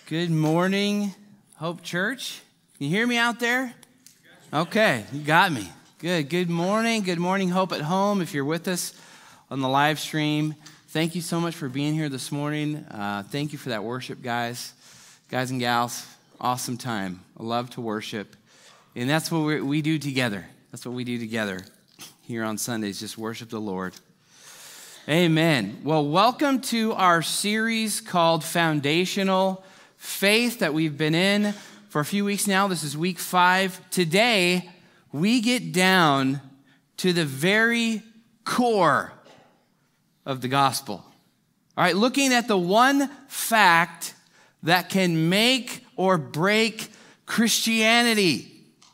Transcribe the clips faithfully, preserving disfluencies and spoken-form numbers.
Good morning, Hope Church. Can you hear me out there? Okay, you got me. Good. Good morning. Good morning, Hope at Home. If you're with us on the live stream, thank you so much for being here this morning. Uh, thank you for that worship, guys. Guys and gals, awesome time. I love to worship. And that's what we we do together. That's what we do together here on Sundays, just worship the Lord. Amen. Well, welcome to our series called Foundational Faith that we've been in for a few weeks now. This is week five. Today, we get down to the very core of the gospel. All right, looking at the one fact that can make or break Christianity.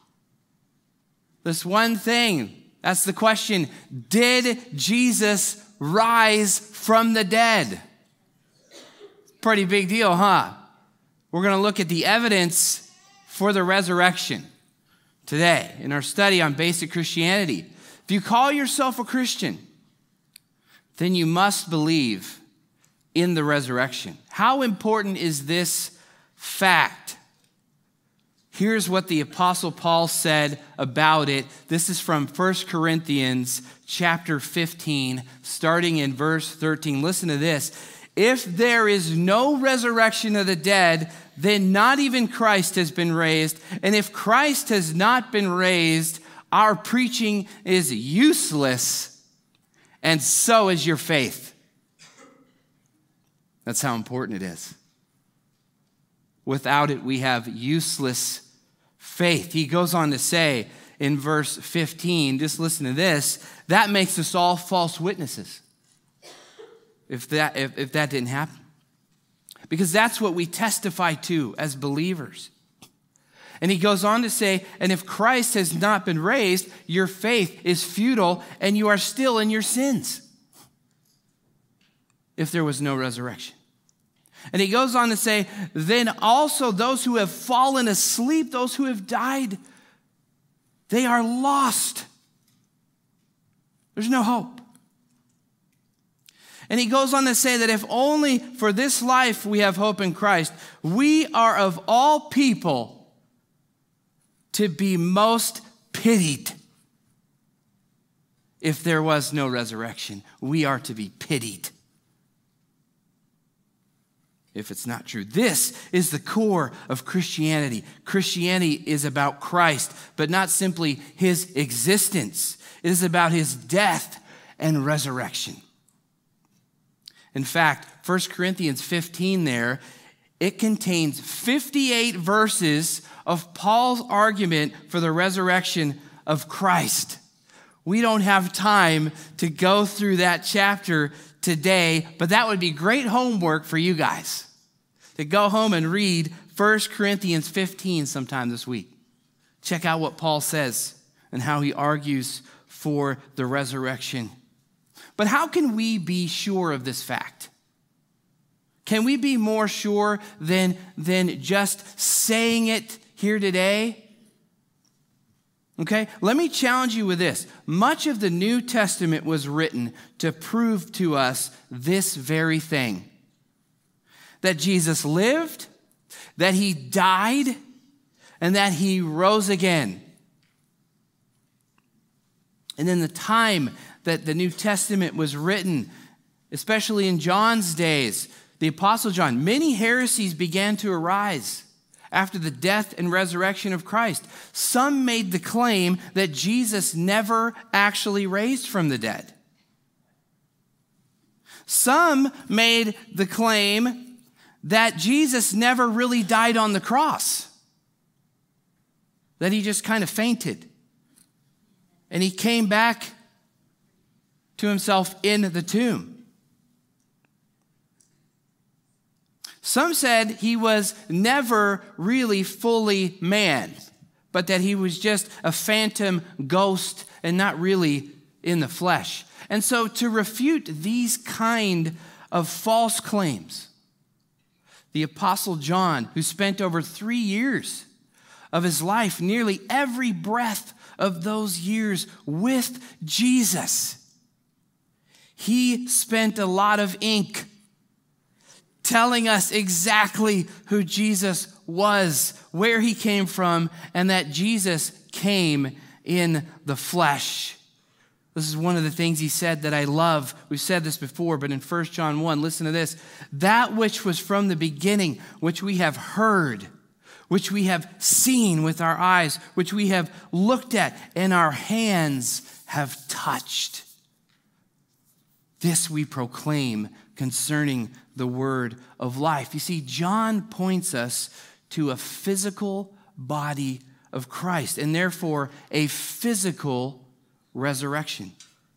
This one thing, that's the question: did Jesus rise from the dead? Pretty big deal, huh? We're going to look at the evidence for the resurrection today in our study on basic Christianity. If you call yourself a Christian, then you must believe in the resurrection. How important is this fact? Here's what the Apostle Paul said about it. This is from First Corinthians chapter fifteen, starting in verse thirteen. Listen to this. If there is no resurrection of the dead, then not even Christ has been raised. And if Christ has not been raised, our preaching is useless, and so is your faith. That's how important it is. Without it, we have useless faith. He goes on to say in verse fifteen, just listen to this, that makes us all false witnesses. If that, if, if that didn't happen. Because that's what we testify to as believers. And he goes on to say, and if Christ has not been raised, your faith is futile and you are still in your sins. If there was no resurrection. And he goes on to say, then also those who have fallen asleep, those who have died, they are lost. There's no hope. And he goes on to say that if only for this life we have hope in Christ, we are of all people to be most pitied. If there was no resurrection, we are to be pitied. If it's not true. This is the core of Christianity. Christianity is about Christ, but not simply his existence. It is about his death and resurrection. In fact, First Corinthians fifteen there, it contains fifty-eight verses of Paul's argument for the resurrection of Christ. We don't have time to go through that chapter today, but that would be great homework for you guys to go home and read First Corinthians fifteen sometime this week. Check out what Paul says and how he argues for the resurrection. But how can we be sure of this fact? Can we be more sure than, than just saying it here today? Okay, let me challenge you with this. Much of the New Testament was written to prove to us this very thing. That Jesus lived, that he died, and that he rose again. And in the time that the New Testament was written, especially in John's days, the Apostle John, many heresies began to arise after the death and resurrection of Christ. Some made the claim that Jesus never actually raised from the dead. Some made the claim that Jesus never really died on the cross, that he just kind of fainted, and he came back to himself in the tomb. Some said he was never really fully man, but that he was just a phantom ghost and not really in the flesh. And so to refute these kind of false claims, the Apostle John, who spent over three years of his life, nearly every breath of those years with Jesus, he spent a lot of ink telling us exactly who Jesus was, where he came from, and that Jesus came in the flesh. This is one of the things he said that I love. We've said this before, but in First John one, listen to this. That which was from the beginning, which we have heard, which we have seen with our eyes, which we have looked at, and our hands have touched. This we proclaim concerning the word of life. You see, John points us to a physical body of Christ, and therefore a physical resurrection.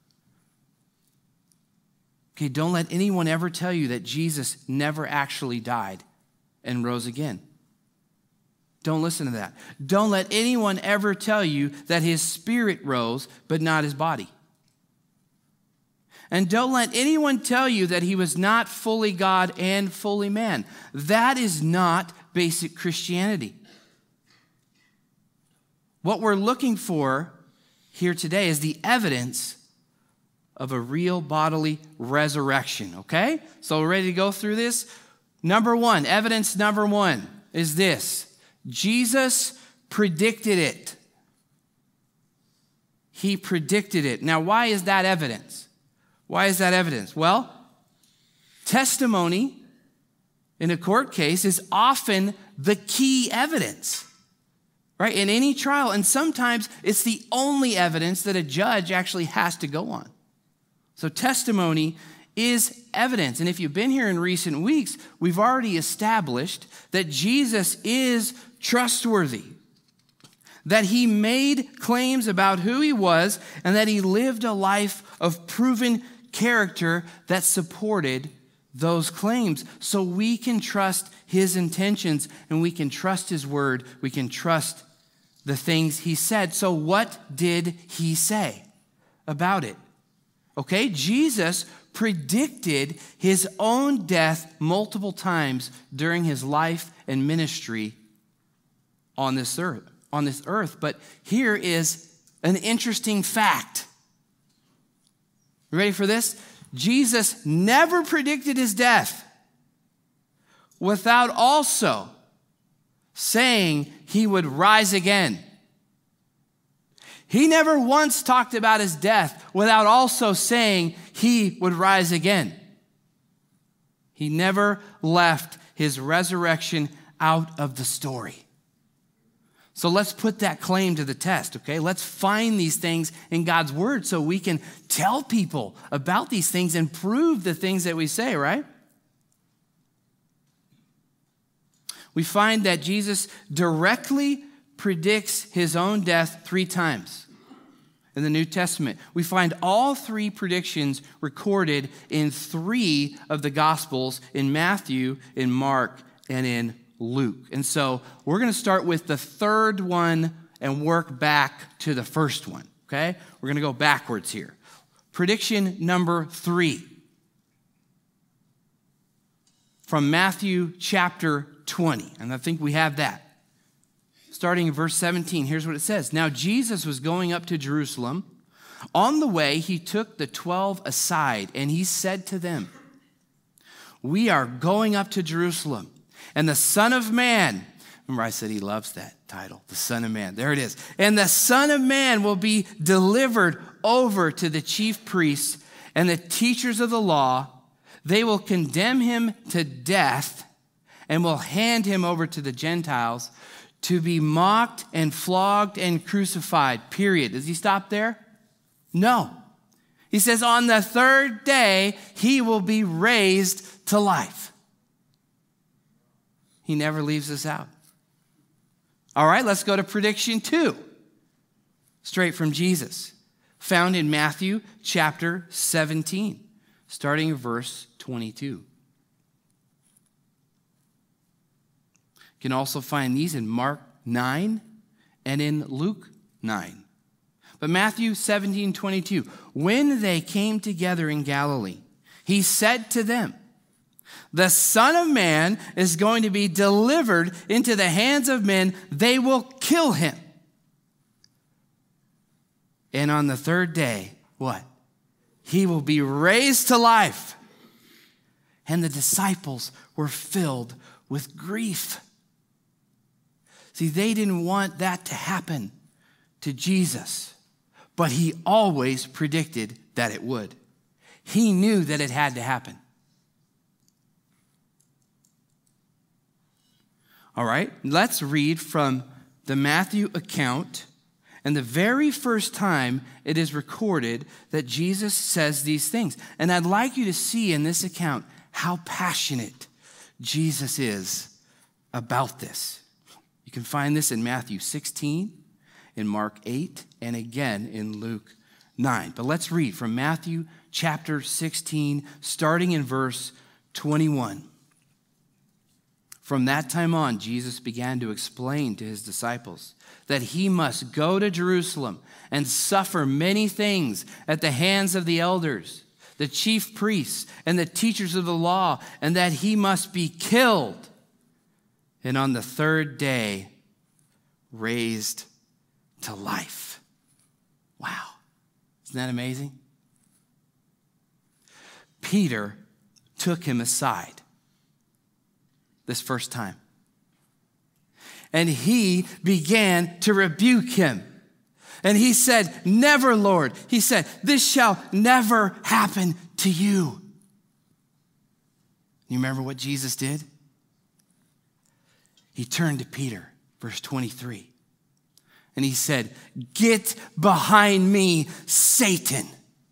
Okay, don't let anyone ever tell you that Jesus never actually died and rose again. Don't listen to that. Don't let anyone ever tell you that his spirit rose, but not his body. And don't let anyone tell you that he was not fully God and fully man. That is not basic Christianity. What we're looking for here today is the evidence of a real bodily resurrection, okay? So we're ready to go through this? Number one, evidence number one is this. Jesus predicted it. He predicted it. Now, why is that evidence? Why is that evidence? Well, testimony in a court case is often the key evidence. Right? In any trial. And sometimes it's the only evidence that a judge actually has to go on. So testimony is evidence. And if you've been here in recent weeks, we've already established that Jesus is trustworthy, that he made claims about who he was, and that he lived a life of proven character that supported those claims. So we can trust his intentions, and we can trust his word. We can trust the things he said. So what did he say about it? Okay, Jesus predicted his own death multiple times during his life and ministry on this earth. On this earth. But here is an interesting fact. You ready for this? Jesus never predicted his death without also saying he would rise again. He never once talked about his death without also saying he would rise again. He never left his resurrection out of the story. So let's put that claim to the test, okay? Let's find these things in God's word so we can tell people about these things and prove the things that we say, right? We find that Jesus directly predicts his own death three times in the New Testament. We find all three predictions recorded in three of the Gospels, in Matthew, in Mark, and in Luke. And so we're going to start with the third one and work back to the first one, okay? We're going to go backwards here. Prediction number three from Matthew chapter twenty, and I think we have that. Starting in verse seventeen, here's what it says. Now Jesus was going up to Jerusalem. On the way, he took the twelve aside, and he said to them, "We are going up to Jerusalem, and the Son of Man," remember I said he loves that title, the Son of Man. There it is. "And the Son of Man will be delivered over to the chief priests and the teachers of the law. They will condemn him to death and will hand him over to the Gentiles to be mocked and flogged and crucified." Period. Does he stop there? No. He says on the third day, he will be raised to life. He never leaves us out. All right, let's go to prediction two. Straight from Jesus. Found in Matthew chapter seventeen, starting in verse twenty-two. You can also find these in Mark nine and in Luke nine. But Matthew seventeen twenty-two, when they came together in Galilee, he said to them, "The Son of Man is going to be delivered into the hands of men. They will kill him. And on the third day," what? "He will be raised to life." and the disciples were filled with grief. See, they didn't want that to happen to Jesus, but he always predicted that it would. He knew that it had to happen. All right, let's read from the Matthew account, and the very first time it is recorded that Jesus says these things. And I'd like you to see in this account how passionate Jesus is about this. You can find this in Matthew sixteen, in Mark eight, and again in Luke nine. But let's read from Matthew chapter sixteen, starting in verse twenty-one. From that time on, Jesus began to explain to his disciples that he must go to Jerusalem and suffer many things at the hands of the elders, the chief priests, and the teachers of the law, and that he must be killed, and on the third day raised to life. Wow. Isn't that amazing? Peter took him aside this first time, and he began to rebuke him. And he said, "Never, Lord." He said, "This shall never happen to you." You remember what Jesus did? He turned to Peter, verse twenty-three, and he said, "Get behind me, Satan.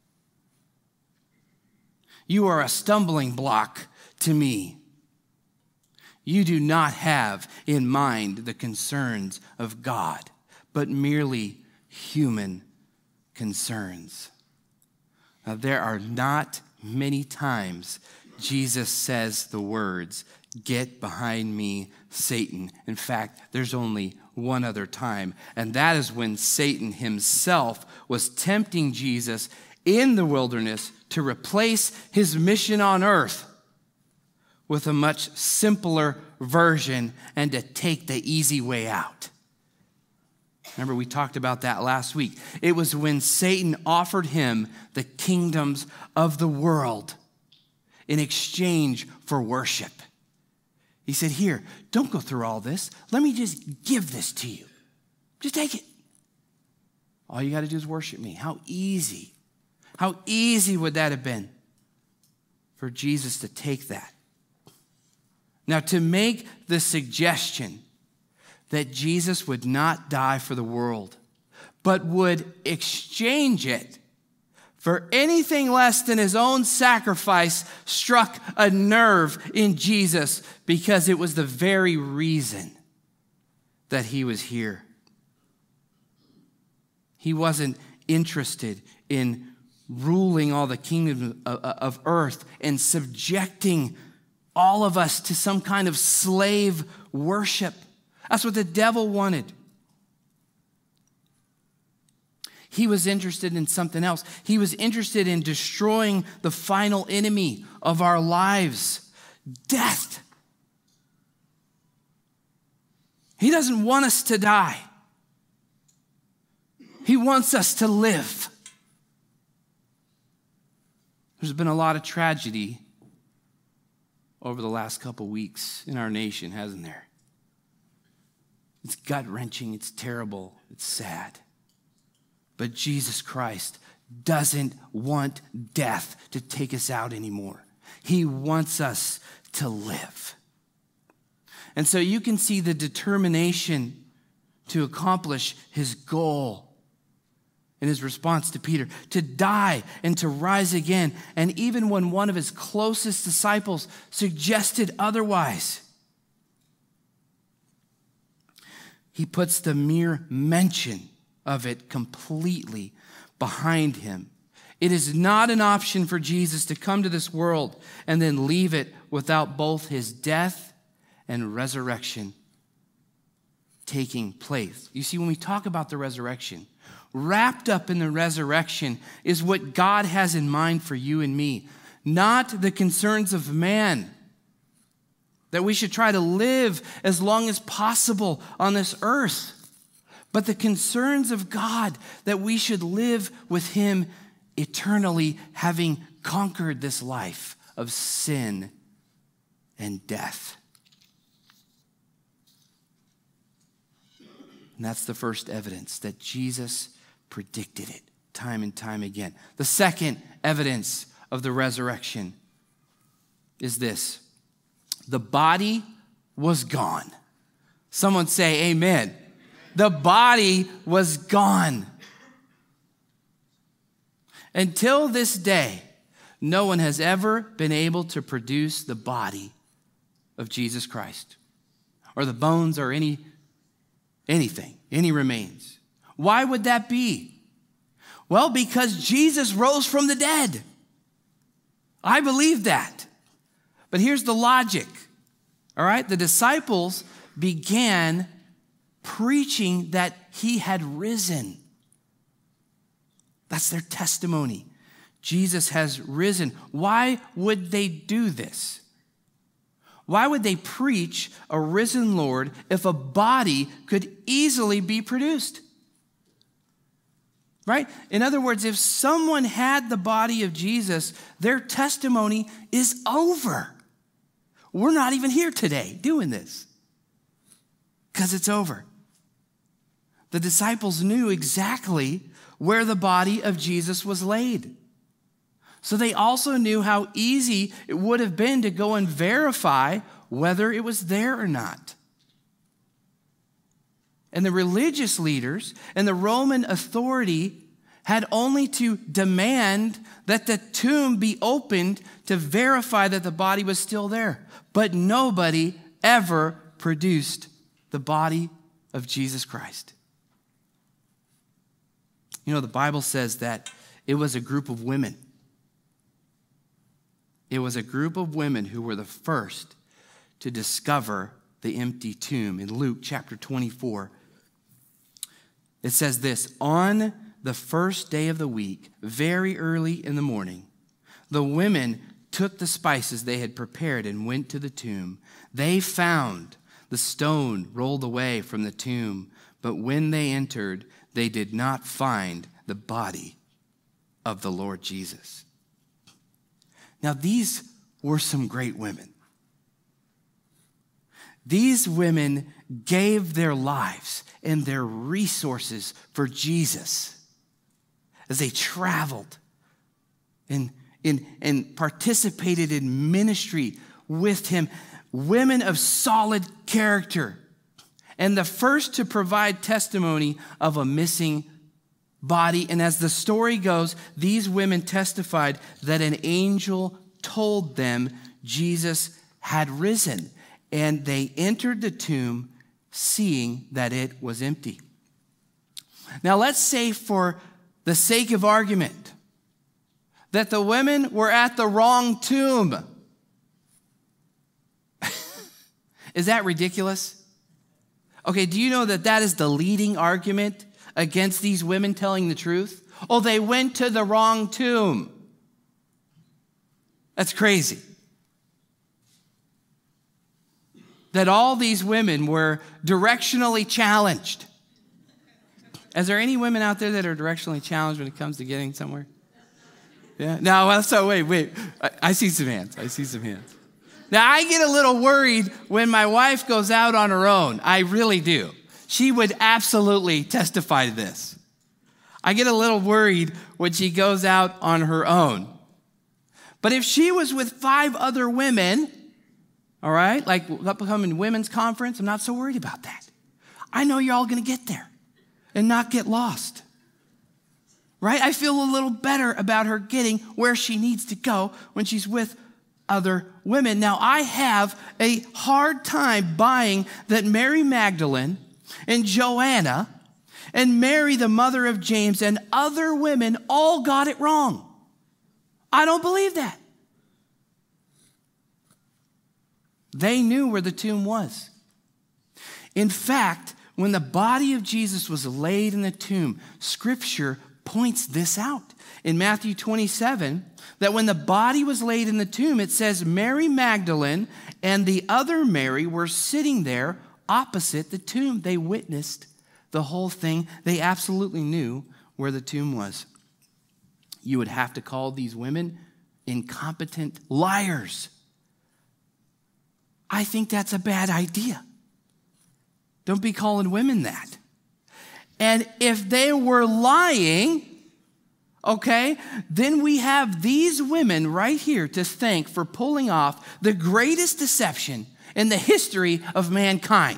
You are a stumbling block to me. You do not have in mind the concerns of God, but merely human concerns." Now, there are not many times Jesus says the words, "Get behind me, Satan." In fact, there's only one other time, and that is when Satan himself was tempting Jesus in the wilderness to replace his mission on earth with a much simpler version and to take the easy way out. Remember, we talked about that last week. It was when Satan offered him the kingdoms of the world in exchange for worship. He said, "Here, don't go through all this. Let me just give this to you. Just take it. All you got to do is worship me." How easy. How easy would that have been for Jesus to take that? Now, to make the suggestion that Jesus would not die for the world, but would exchange it for anything less than his own sacrifice, struck a nerve in Jesus, because it was the very reason that he was here. He wasn't interested in ruling all the kingdoms of earth and subjecting all of us to some kind of slave worship. That's what the devil wanted. He was interested in something else. He was interested in destroying the final enemy of our lives, death. He doesn't want us to die. He wants us to live. There's been a lot of tragedy over the last couple weeks in our nation, hasn't there? It's gut-wrenching, it's terrible, it's sad. But Jesus Christ doesn't want death to take us out anymore. He wants us to live. And so you can see the determination to accomplish his goal in his response to Peter, to die and to rise again. And even when one of his closest disciples suggested otherwise, he puts the mere mention of it completely behind him. It is not an option for Jesus to come to this world and then leave it without both his death and resurrection taking place. You see, when we talk about the resurrection, wrapped up in the resurrection is what God has in mind for you and me, not the concerns of man. That we should try to live as long as possible on this earth, but the concerns of God, that we should live with him eternally, having conquered this life of sin and death. And that's the first evidence that Jesus predicted it time and time again. The second evidence of the resurrection is this: the body was gone. Someone say amen. The body was gone. Until this day, no one has ever been able to produce the body of Jesus Christ, or the bones, or any anything, any remains. Why would that be? Well, because Jesus rose from the dead. I believe that. But here's the logic. All right, the disciples began preaching that he had risen. That's their testimony. Jesus has risen. Why would they do this? Why would they preach a risen Lord if a body could easily be produced? Right? In other words, if someone had the body of Jesus, their testimony is over. We're not even here today doing this because it's over. The disciples knew exactly where the body of Jesus was laid. So they also knew how easy it would have been to go and verify whether it was there or not. And the religious leaders and the Roman authority had only to demand that the tomb be opened to verify that the body was still there. But nobody ever produced the body of Jesus Christ. You know, the Bible says that it was a group of women. It was a group of women who were the first to discover the empty tomb. In Luke chapter twenty-four, it says this: on the first day of the week, very early in the morning, the women took the spices they had prepared and went to the tomb. They found the stone rolled away from the tomb, but when they entered, they did not find the body of the Lord Jesus. Now, these were some great women. These women gave their lives and their resources for Jesus as they traveled and, and, and participated in ministry with him. Women of solid character, and the first to provide testimony of a missing body. And as the story goes, these women testified that an angel told them Jesus had risen, and they entered the tomb seeing that it was empty. Now, let's say for the sake of argument that the women were at the wrong tomb. Is that ridiculous? Okay, do you know that that is the leading argument against these women telling the truth? Oh, they went to the wrong tomb. That's crazy. That all these women were directionally challenged. Is there any women out there that are directionally challenged when it comes to getting somewhere? Yeah? No, well, so wait, wait. I, I see some hands. I see some hands. Now, I get a little worried when my wife goes out on her own. I really do. She would absolutely testify to this. I get a little worried when she goes out on her own. But if she was with five other women, all right, like upcoming women's conference, I'm not so worried about that. I know you're all going to get there and not get lost. Right? I feel a little better about her getting where she needs to go when she's with other women. Now, I have a hard time buying that Mary Magdalene and Joanna and Mary, the mother of James, and other women all got it wrong. I don't believe that. They knew where the tomb was. In fact, when the body of Jesus was laid in the tomb, Scripture points this out. In Matthew twenty-seven, that when the body was laid in the tomb, it says Mary Magdalene and the other Mary were sitting there opposite the tomb. They witnessed the whole thing. They absolutely knew where the tomb was. You would have to call these women incompetent liars. I think that's a bad idea. Don't be calling women that. And if they were lying, okay, then we have these women right here to thank for pulling off the greatest deception in the history of mankind.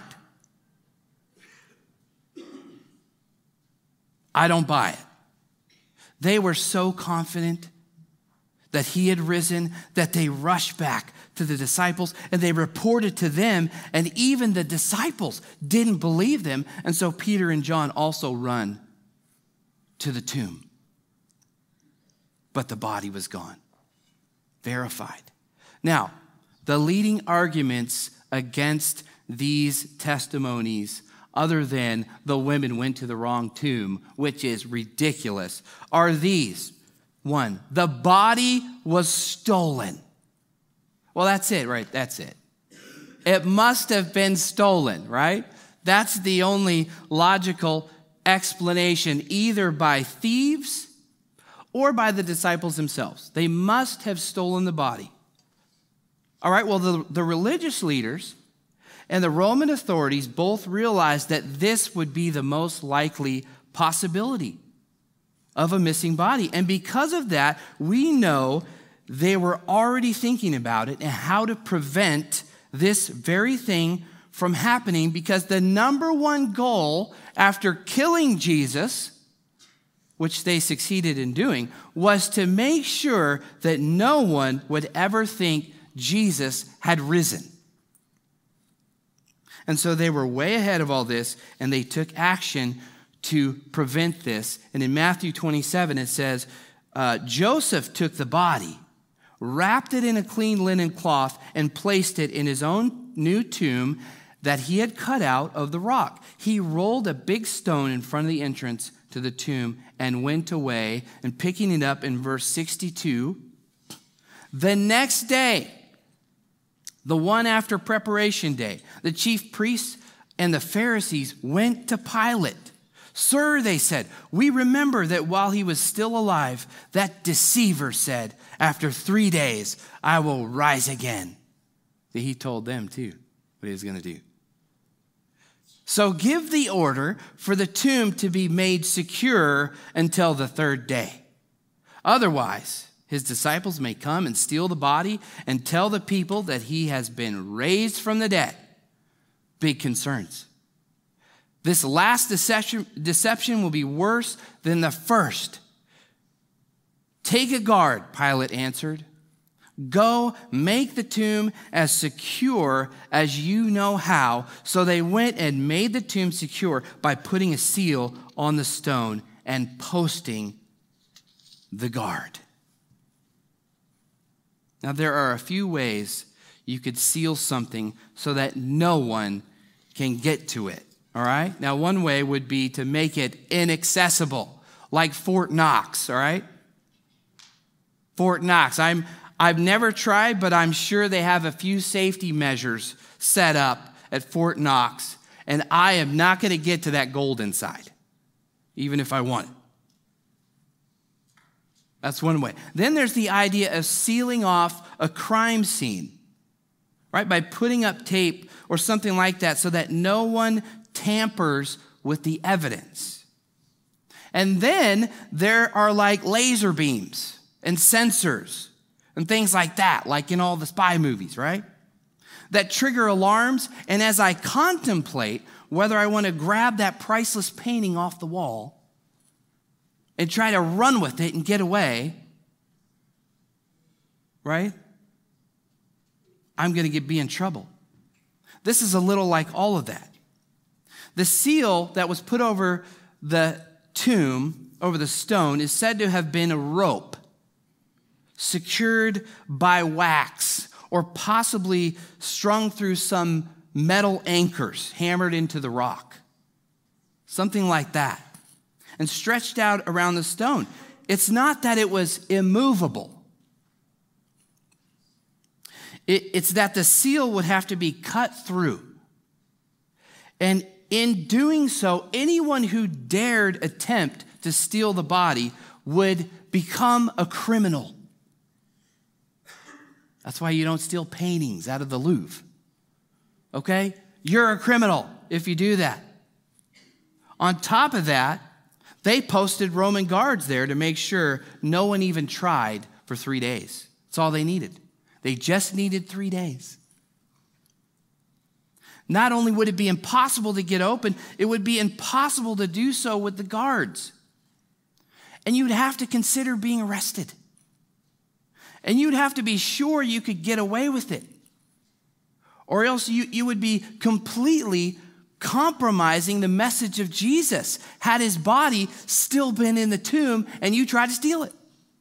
I don't buy it. They were so confident that he had risen that they rushed back to the disciples and they reported to them, and even the disciples didn't believe them. And so Peter and John also run to the tomb. But the body was gone. Verified. Now, the leading arguments against these testimonies, other than the women went to the wrong tomb, which is ridiculous, are these. One, the body was stolen. Well, that's it, right? That's it. It must have been stolen, right? That's the only logical explanation, either by thieves or by the disciples themselves. They must have stolen the body. All right, well, the, the religious leaders and the Roman authorities both realized that this would be the most likely possibility of a missing body. And because of that, we know they were already thinking about it and how to prevent this very thing from happening, because the number one goal after killing Jesus, which they succeeded in doing, was to make sure that no one would ever think Jesus had risen. And so they were way ahead of all this, and they took action to prevent this. And in Matthew twenty-seven, it says, uh, Joseph took the body, wrapped it in a clean linen cloth, and placed it in his own new tomb that he had cut out of the rock. He rolled a big stone in front of the entrance to the tomb and went away. And picking it up in verse sixty-two, the next day, the one after preparation day, the chief priests and the Pharisees went to Pilate. Sir, they said, we remember that while he was still alive, that deceiver said, after three days, I will rise again. He told them too what he was going to do. So give the order for the tomb to be made secure until the third day. Otherwise, his disciples may come and steal the body and tell the people that he has been raised from the dead. Big concerns. This last deception, deception will be worse than the first. Take a guard, Pilate answered. Go make the tomb as secure as you know how. So they went and made the tomb secure by putting a seal on the stone and posting the guard. Now, there are a few ways you could seal something so that no one can get to it, all right? Now, one way would be to make it inaccessible, like Fort Knox, all right? Fort Knox. I'm, I've never tried, but I'm sure they have a few safety measures set up at Fort Knox, and I am not going to get to that gold inside, even if I want it. That's one way. Then there's the idea of sealing off a crime scene, right? By putting up tape or something like that so that no one tampers with the evidence. And then there are like laser beams and sensors and things like that, like in all the spy movies, right? That trigger alarms. And as I contemplate whether I want to grab that priceless painting off the wall and try to run with it and get away, right? I'm going to get be in trouble. This is a little like all of that. The seal that was put over the tomb, over the stone, is said to have been a rope secured by wax or possibly strung through some metal anchors hammered into the rock. Something like that. And stretched out around the stone. It's not that it was immovable. It, it's that the seal would have to be cut through. And in doing so, anyone who dared attempt to steal the body would become a criminal. That's why you don't steal paintings out of the Louvre, okay? You're a criminal if you do that. On top of that, they posted Roman guards there to make sure no one even tried for three days. That's all they needed. They just needed three days. Not only would it be impossible to get open, it would be impossible to do so with the guards. And you'd have to consider being arrested. And you'd have to be sure you could get away with it. Or else you, you would be completely compromising the message of Jesus had his body still been in the tomb and you tried to steal it.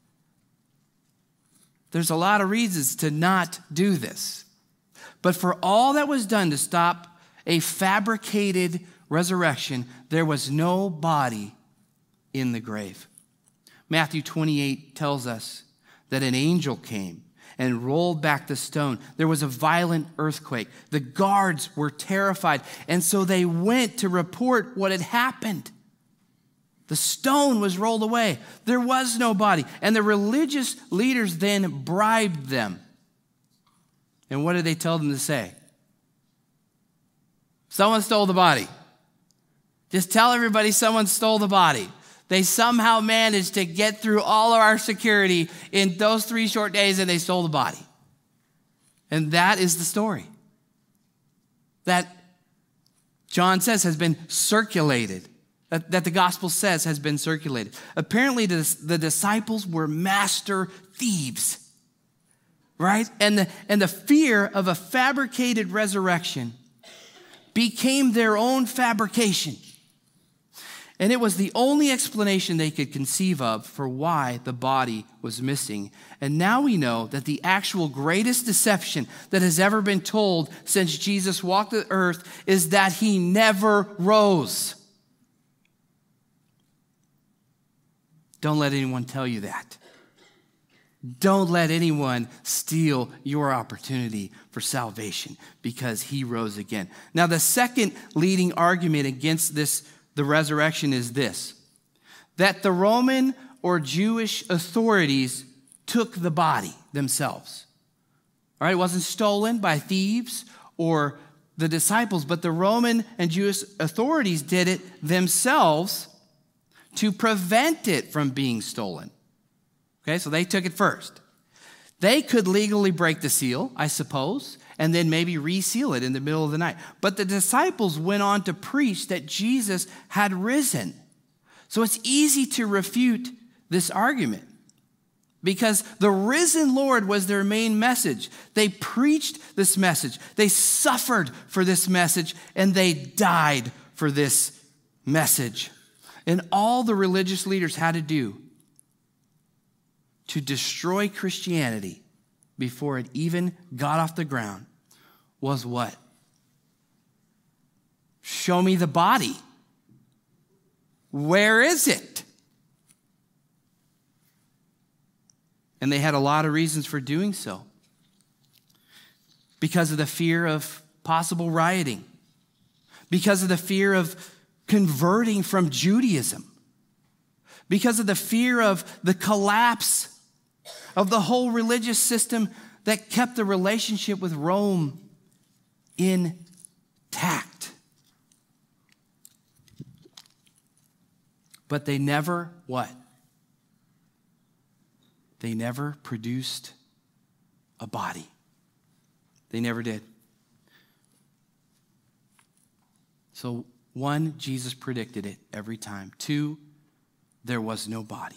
There's a lot of reasons to not do this. But for all that was done to stop a fabricated resurrection, there was no body in the grave. Matthew twenty-eight tells us that an angel came and rolled back the stone. There was a violent earthquake. The guards were terrified, and so they went to report what had happened. The stone was rolled away. There was no body. And the religious leaders then bribed them. And what did they tell them to say? Someone stole the body. Just tell everybody someone stole the body. They somehow managed to get through all of our security in those three short days, and they stole the body. And that is the story that John says has been circulated, that, that the gospel says has been circulated. Apparently, the, the disciples were master thieves, right? And the, and the fear of a fabricated resurrection became their own fabrication. And it was the only explanation they could conceive of for why the body was missing. And now we know that the actual greatest deception that has ever been told since Jesus walked the earth is that he never rose. Don't let anyone tell you that. Don't let anyone steal your opportunity for salvation because he rose again. Now, the second leading argument against this the resurrection is this, that the Roman or Jewish authorities took the body themselves. All right, it wasn't stolen by thieves or the disciples, but the Roman and Jewish authorities did it themselves to prevent it from being stolen. Okay, so they took it first. They could legally break the seal, I suppose, and then maybe reseal it in the middle of the night. But the disciples went on to preach that Jesus had risen. So it's easy to refute this argument because the risen Lord was their main message. They preached this message. They suffered for this message, and they died for this message. And all the religious leaders had to do to destroy Christianity before it even got off the ground was what? Show me the body. Where is it? And they had a lot of reasons for doing so. Because of the fear of possible rioting. Because of the fear of converting from Judaism. Because of the fear of the collapse of the whole religious system that kept the relationship with Rome intact. But they never, what? They never produced a body. They never did. So one, Jesus predicted it every time. Two, there was no body.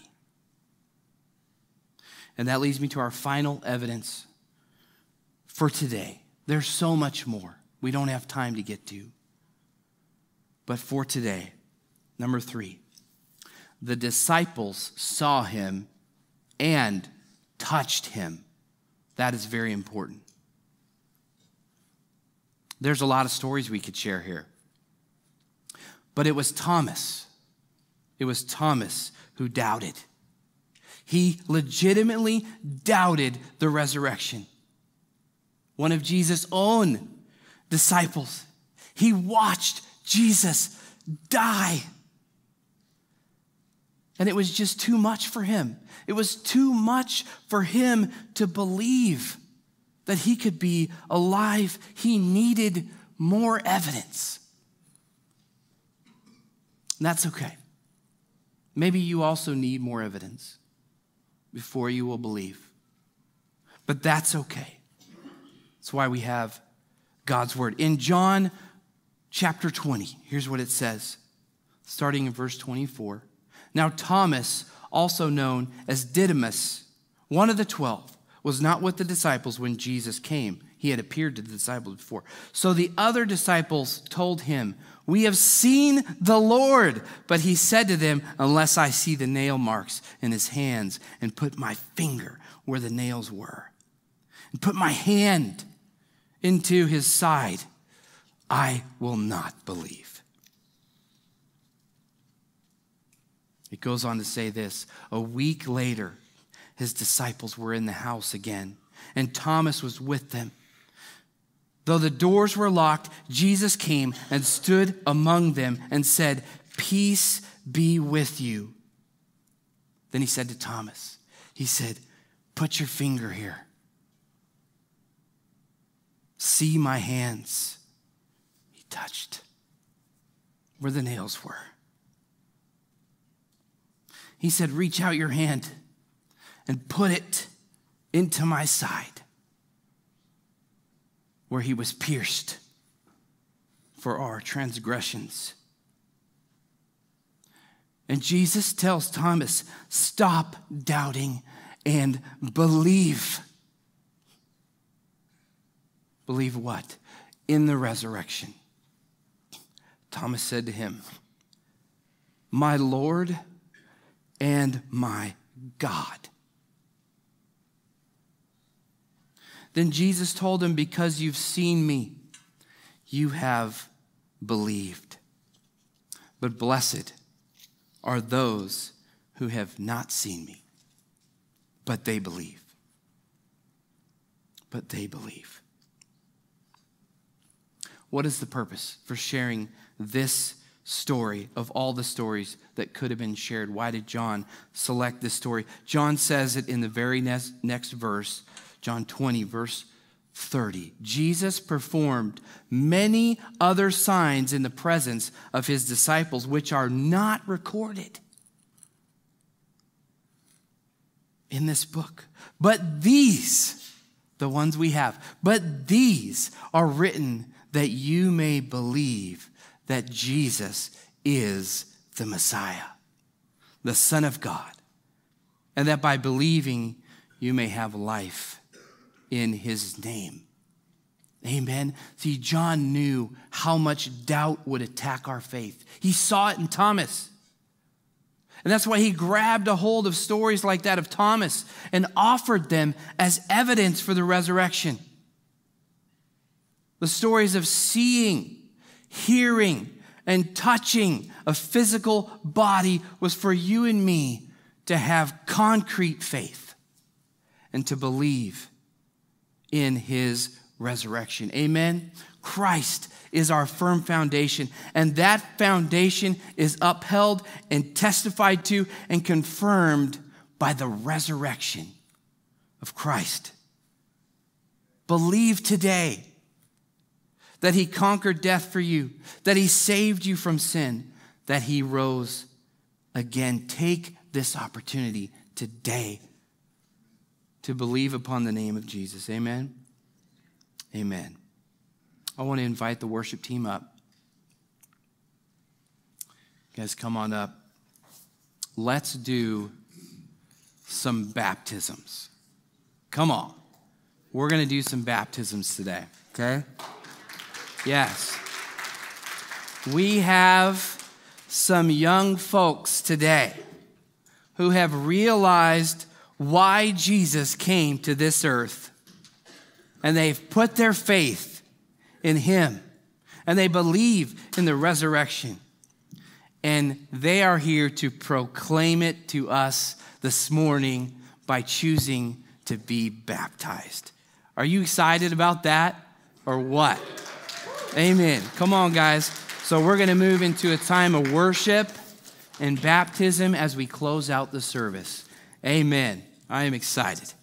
And that leads me to our final evidence for today. There's so much more we don't have time to get to. But for today, number three, the disciples saw him and touched him. That is very important. There's a lot of stories we could share here. But it was Thomas. It was Thomas who doubted. He legitimately doubted the resurrection. One of Jesus' own disciples. He watched Jesus die. And it was just too much for him. It was too much for him to believe that he could be alive. He needed more evidence. And that's okay. Maybe you also need more evidence before you will believe. But that's okay. That's why we have God's word. In John chapter twenty, here's what it says, starting in verse twenty-four. Now Thomas, also known as Didymus, one of the twelve, was not with the disciples when Jesus came. He had appeared to the disciples before. So the other disciples told him, "We have seen the Lord." But he said to them, "Unless I see the nail marks in his hands and put my finger where the nails were and put my hand into his side, I will not believe." It goes on to say this. A week later, his disciples were in the house again, and Thomas was with them. Though the doors were locked, Jesus came and stood among them and said, "Peace be with you." Then he said to Thomas, he said, "Put your finger here. See my hands." He touched where the nails were. He said, "Reach out your hand and put it into my side," where he was pierced for our transgressions. And Jesus tells Thomas, stop doubting and believe. Believe what? In the resurrection. Thomas said to him, "My Lord and my God." Then Jesus told him, "Because you've seen me, you have believed. But blessed are those who have not seen me, but they believe." But they believe. What is the purpose for sharing this story of all the stories that could have been shared? Why did John select this story? John says it in the very next, next verse, John twenty, verse thirty. Jesus performed many other signs in the presence of his disciples, which are not recorded in this book. But these, the ones we have, but these are written that you may believe that Jesus is the Messiah, the Son of God, and that by believing you may have life in his name. Amen. See, John knew how much doubt would attack our faith. He saw it in Thomas. And that's why he grabbed a hold of stories like that of Thomas and offered them as evidence for the resurrection. The stories of seeing, hearing, and touching a physical body was for you and me to have concrete faith and to believe in his resurrection. Amen? Christ is our firm foundation, and that foundation is upheld and testified to and confirmed by the resurrection of Christ. Believe today that he conquered death for you, that he saved you from sin, that he rose again. Take this opportunity today to believe upon the name of Jesus. Amen? Amen. I want to invite the worship team up. You guys, come on up. Let's do some baptisms. Come on. We're going to do some baptisms today, okay? Yes. We have some young folks today who have realized why Jesus came to this earth. And they've put their faith in him. And they believe in the resurrection. And they are here to proclaim it to us this morning by choosing to be baptized. Are you excited about that or what? Amen. Come on, guys. So we're going to move into a time of worship and baptism as we close out the service. Amen. I am excited.